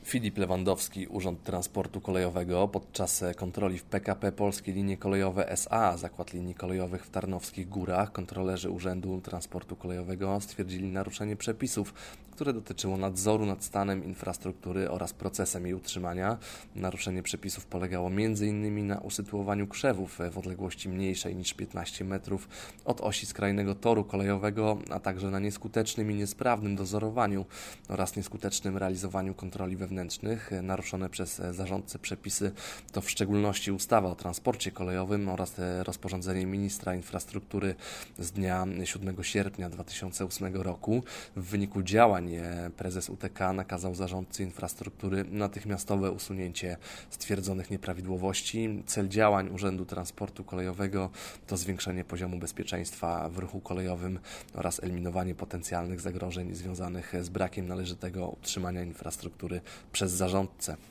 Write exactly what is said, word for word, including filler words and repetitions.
Filip Lewandowski, Urząd Transportu Kolejowego. Podczas kontroli w P K P Polskie Linie Kolejowe S A, Zakład Linii Kolejowych w Tarnowskich Górach, kontrolerzy Urzędu Transportu Kolejowego stwierdzili naruszenie przepisów, które dotyczyło nadzoru nad stanem infrastruktury oraz procesem jej utrzymania. Naruszenie przepisów polegało między innymi na usytuowaniu krzewów w odległości mniejszej niż piętnaście metrów od osi skrajnego toru kolejowego, a także na nieskutecznym i niesprawnym dozorowaniu oraz nieskutecznym realizowaniu kontroli wewnętrznych. Naruszone przez zarządcę przepisy to w szczególności ustawa o transporcie kolejowym oraz rozporządzenie ministra infrastruktury z dnia siódmego sierpnia dwa tysiące ósmego roku. W wyniku działań prezes U T K nakazał zarządcy infrastruktury natychmiastowe usunięcie stwierdzonych nieprawidłowości. Cel działań Urzędu Transportu Kolejowego to zwiększenie poziomu bezpieczeństwa w ruchu kolejowym oraz eliminowanie potencjalnych zagrożeń związanych z brakiem należytego utrzymania infrastruktury przez zarządcę.